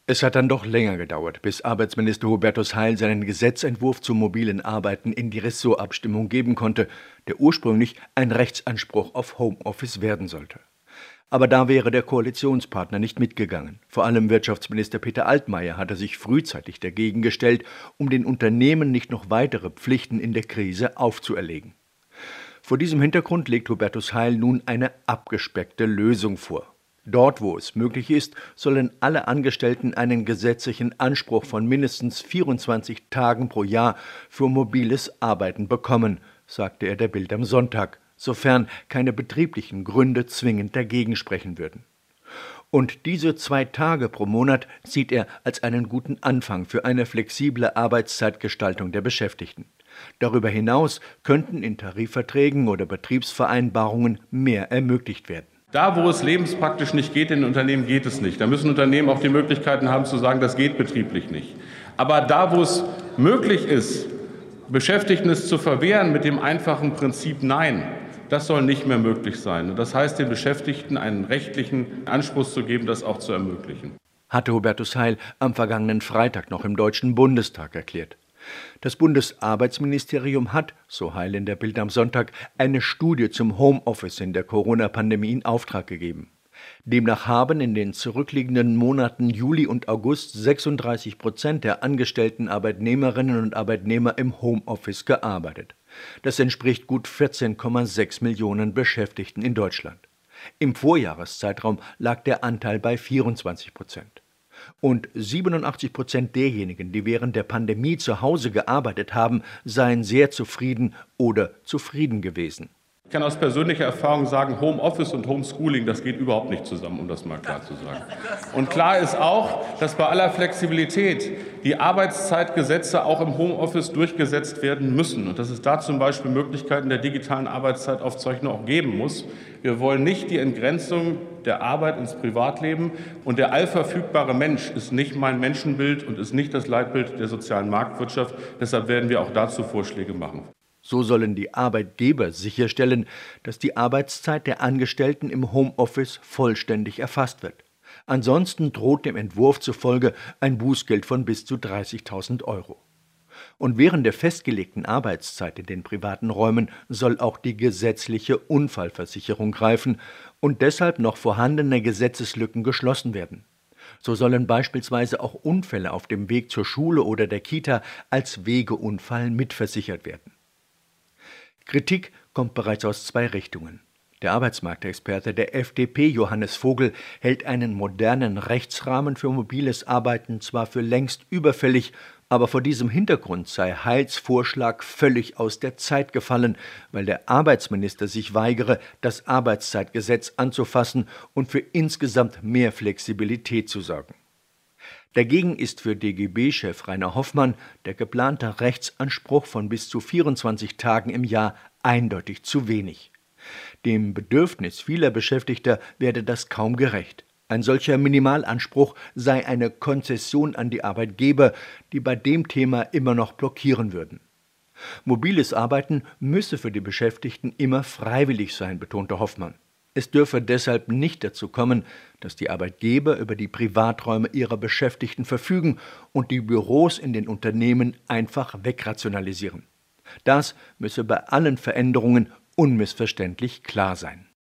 Es hat dann doch länger gedauert, bis Arbeitsminister Hubertus Heil seinen Gesetzentwurf zum mobilen Arbeiten in die Ressortabstimmung geben konnte, der ursprünglich ein Rechtsanspruch auf Homeoffice werden sollte. Aber da wäre der Koalitionspartner nicht mitgegangen. Vor allem Wirtschaftsminister Peter Altmaier hatte sich frühzeitig dagegen gestellt, um den Unternehmen nicht noch weitere Pflichten in der Krise aufzuerlegen. Vor diesem Hintergrund legt Hubertus Heil nun eine abgespeckte Lösung vor. Dort, wo es möglich ist, sollen alle Angestellten einen gesetzlichen Anspruch von mindestens 24 Tagen pro Jahr für mobiles Arbeiten bekommen, sagte er der Bild am Sonntag, sofern keine betrieblichen Gründe zwingend dagegen sprechen würden. Und diese 2 Tage pro Monat sieht er als einen guten Anfang für eine flexible Arbeitszeitgestaltung der Beschäftigten. Darüber hinaus könnten in Tarifverträgen oder Betriebsvereinbarungen mehr ermöglicht werden. Da, wo es lebenspraktisch nicht geht, in den Unternehmen geht es nicht. Da müssen Unternehmen auch die Möglichkeiten haben zu sagen, das geht betrieblich nicht. Aber da, wo es möglich ist, Beschäftigten es zu verwehren mit dem einfachen Prinzip Nein, das soll nicht mehr möglich sein. Und das heißt, den Beschäftigten einen rechtlichen Anspruch zu geben, das auch zu ermöglichen. Hatte Hubertus Heil am vergangenen Freitag noch im Deutschen Bundestag erklärt. Das Bundesarbeitsministerium hat, so Heil in der Bild am Sonntag, eine Studie zum Homeoffice in der Corona-Pandemie in Auftrag gegeben. Demnach haben in den zurückliegenden Monaten Juli und August 36% der angestellten Arbeitnehmerinnen und Arbeitnehmer im Homeoffice gearbeitet. Das entspricht gut 14,6 Millionen Beschäftigten in Deutschland. Im Vorjahreszeitraum lag der Anteil bei 24%. Und 87% derjenigen, die während der Pandemie zu Hause gearbeitet haben, seien sehr zufrieden oder zufrieden gewesen. Ich kann aus persönlicher Erfahrung sagen, Homeoffice und Homeschooling, das geht überhaupt nicht zusammen, um das mal klar zu sagen. Und klar ist auch, dass bei aller Flexibilität die Arbeitszeitgesetze auch im Homeoffice durchgesetzt werden müssen und dass es da zum Beispiel Möglichkeiten der digitalen Arbeitszeitaufzeichnung auch geben muss. Wir wollen nicht die Entgrenzung der Arbeit ins Privatleben und der allverfügbare Mensch ist nicht mein Menschenbild und ist nicht das Leitbild der sozialen Marktwirtschaft. Deshalb werden wir auch dazu Vorschläge machen. So sollen die Arbeitgeber sicherstellen, dass die Arbeitszeit der Angestellten im Homeoffice vollständig erfasst wird. Ansonsten droht dem Entwurf zufolge ein Bußgeld von bis zu 30.000 €. Und während der festgelegten Arbeitszeit in den privaten Räumen soll auch die gesetzliche Unfallversicherung greifen und deshalb noch vorhandene Gesetzeslücken geschlossen werden. So sollen beispielsweise auch Unfälle auf dem Weg zur Schule oder der Kita als Wegeunfall mitversichert werden. Kritik kommt bereits aus 2 Richtungen. Der Arbeitsmarktexperte der FDP, Johannes Vogel, hält einen modernen Rechtsrahmen für mobiles Arbeiten zwar für längst überfällig, aber vor diesem Hintergrund sei Heils Vorschlag völlig aus der Zeit gefallen, weil der Arbeitsminister sich weigere, das Arbeitszeitgesetz anzufassen und für insgesamt mehr Flexibilität zu sorgen. Dagegen ist für DGB-Chef Rainer Hoffmann der geplante Rechtsanspruch von bis zu 24 Tagen im Jahr eindeutig zu wenig. Dem Bedürfnis vieler Beschäftigter werde das kaum gerecht. Ein solcher Minimalanspruch sei eine Konzession an die Arbeitgeber, die bei dem Thema immer noch blockieren würden. Mobiles Arbeiten müsse für die Beschäftigten immer freiwillig sein, betonte Hoffmann. Es dürfe deshalb nicht dazu kommen, dass die Arbeitgeber über die Privaträume ihrer Beschäftigten verfügen und die Büros in den Unternehmen einfach wegrationalisieren. Das müsse bei allen Veränderungen unmissverständlich klar sein.